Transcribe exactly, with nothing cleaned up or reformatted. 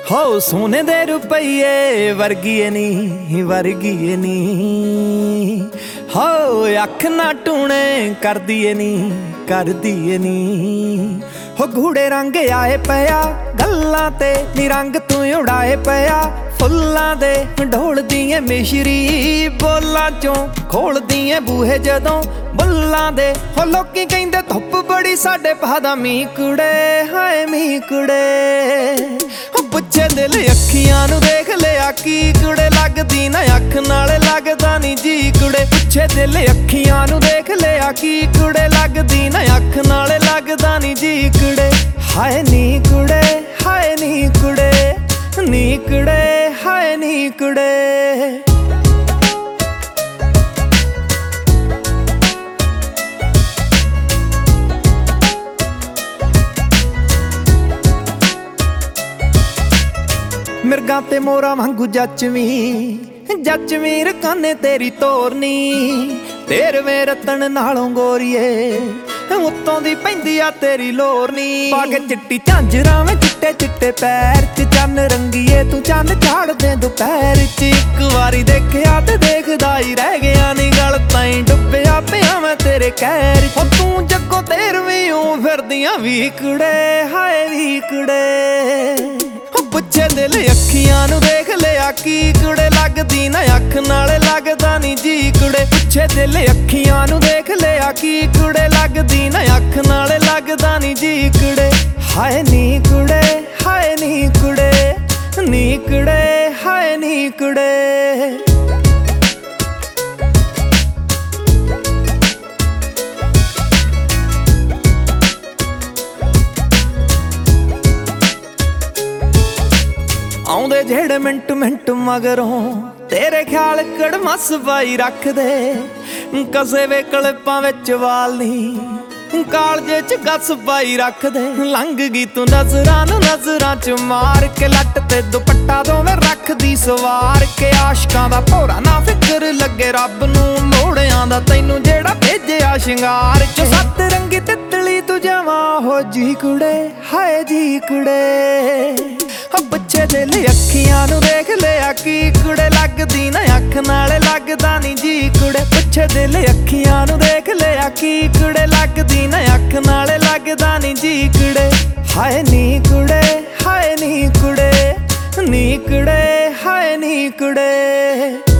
हो सोने दे रुपये वर्गीए नी वर्गीए नी हो अख ना टूने कर दिए नी कर दिए नी हो घूड़े रंग आए पया गल्लां ते नी रंग तू उड़ाए पया फुल्लां दे ढोल दिए मिश्री बोलां चों खोल दिए बूहे जदों बुल्लां दे हो लोकी कहिंदे धुप बड़ी साडे पादा मी कुड़े हाय मी कुड़े पुछे दिल अखियां नू देख लिया की कुड़े लगदी ना अख नाले लगदा नी जी कुड़े पुछे दिल अखियां नू देख लिया की कुड़े लगदी ना अख नाले लगदा नी जी कुड़े हाय नी कुड़े हाय नी कुड़े नी कुड़े हाय नी कुड़े मिर्गा ते मोरा वांगू जचवी जचवी रकाने तेरी तोरनी तेरवें रतन नालों गोरीए उत्तों दी पैंदी आ तेरी लोरनी पाके चिट्टी झांजरां में चिट्टे चिट्टे पैर च चन्न रंगीए तू चंद झाड़ दे दोपहर च इक वारी देखिया ते देखदा ही रह गया नी गल ताईं डुब्बिया पिया मैं तेरे कहर च तू जग्गों तेरवीं ऊं फिरदियां वी कुड़े हाय वी कुड़े पुछे दिल अखियां नू देख लिया की कुड़े लगदी ना अख नाले लगदा नी जी कुड़े पुछे दिल अखियां नू देख लिया की कुड़े लगदी ना अख नाले लगदा नी जी कुड़े हाय नी कुड़े हाय नी कुड़े नी कुड़े हाय नी कुड़े आउंदे जेड़े मिंट मिंट मगरों तेरे ख्याल कड़मस पाई रख दे कसे वे कलिपां विच वाल नी कालजे च गस पाई रख दे लंघ गई तू नजरां नू नजरां च मार के लट ते दुपट्टा दोवें रख दी सवार के आशकां दा भोरा ना फिकर लगे रब नू मोड़ियां दा तैनू जेड़ा भेजिया शिंगार च सत रंगी तितली तू जवां हो जी कुड़े हाय जी कुड़े पुछे दिल अखियां नू देख लिया की कुड़े लगदी ना अख नाले लगदा नी जी कुड़े पुछे दिल अखियां नू देख लिया की कुड़े लगदी ना अख नाले लगदा नी जी कुड़े हाय नी कुड़े हाय नी कुड़े नी कुड़े हाय नी कुड़े।